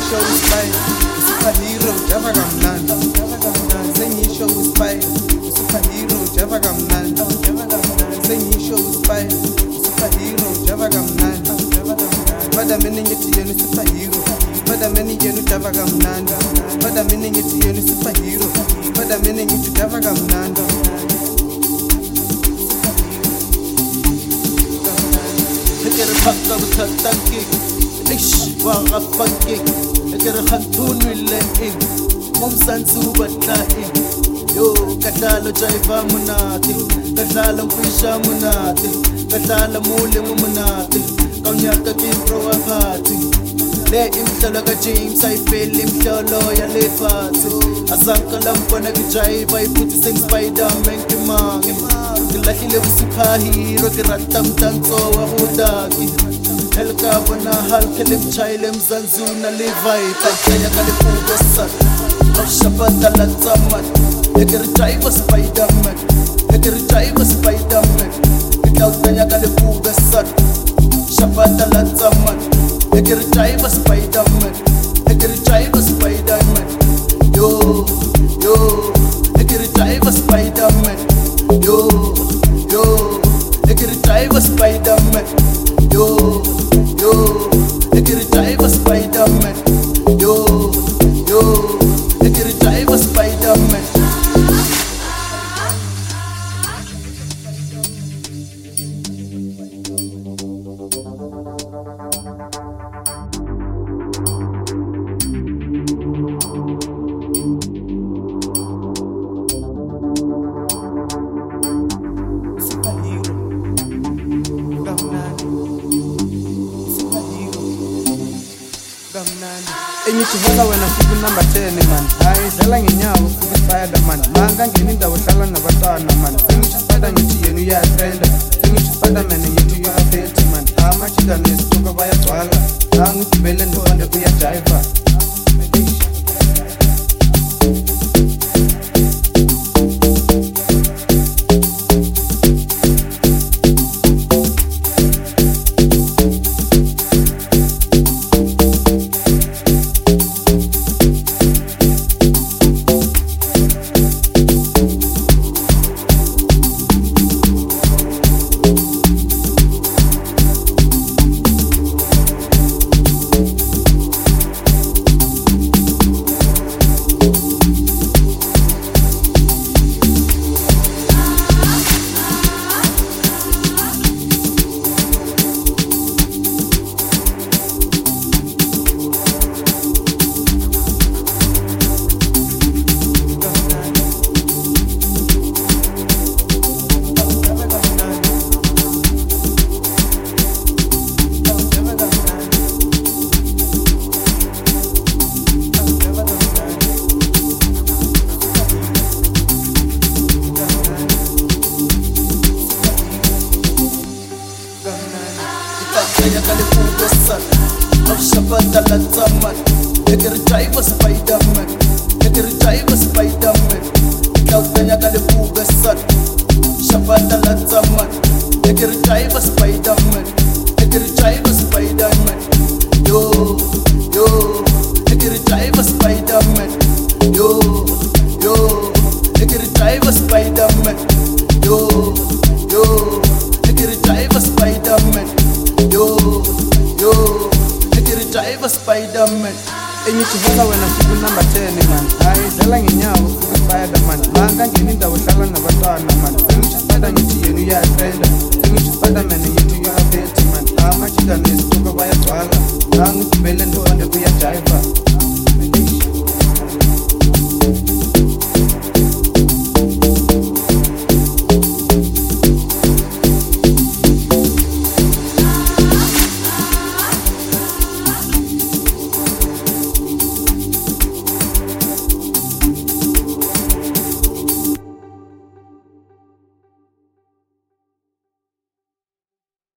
sengisho uSpy superhero java kamnandi sengisho uSpy superhero java kamnandi sengisho uSpy superhero java kamnandi bada mina ngithi yena superhero bada mina yena java kamnandi bada mina ngithi yena superhero bada mina ngithi java kamnandi Eker hakka buthatanki ish wa gafanki eker khatun wilen mumsansu batlain yo kadalo jaiva munati kadalo kwisha munati kadalo mule munati kawnyaka kipro wapati le imhlolo ka James ayifeli imhlolo yalefati azanka lampona kijaiva ifuthi sing Spider-Man kimangi Kilahile superhero kiratamtanso wa udaki Elka bona halkelim chailem zanzuna levai Tajaya kalifuga sat Shabata la zaman Ekir jaiva Spider-Man Ekir jaiva Spider-Man Kitawtaya kalifuga sat Shabata la zaman Ekir jaiva Spider-Man Ekir jaiva Spider-Man Yo, yo Ekir jaiva Spider-Man Yo, ekir jaiva Spider-Man. Yo, ekir jaiva Spider-Man. Yo, ekir jaiva Spider-Man. Engithi hola wena siku number 10 man hayi dlala ngenyawo futhi Spider-Man manga ngeni indawo hlala nabantwana man sengithi Spider ngithi yena uyatrenda sengithi Spider-Man ngithi uyaphethe man amachika nesituka bayagcwala angigibele ndonde kuyajiva Shabata la zaman Ekir jaiva Spider-Man Ekir jaiva Spider-Man Kitawtaya kalifuga sat Shabata la zaman Ekir jaiva Spider-Man Ekir jaiva Spider-Man Yo, ekir jaiva Spider-Man Yo, ekir jaiva Spider-Man Yo, ekir jaiva Spider-Man Yo, jaiva Spider-Man. Engithi hola wena siku number 10 man hayi dlala ngenyawo futhi Spider-Man manga ngeni indawo hlala nabantwana man sengithi Spider ngithi yena uyatrenda sengithi Spider-Man ngithi uyaphethe man amachika nesituka bayagcwala angigibele ndonde kuyajiva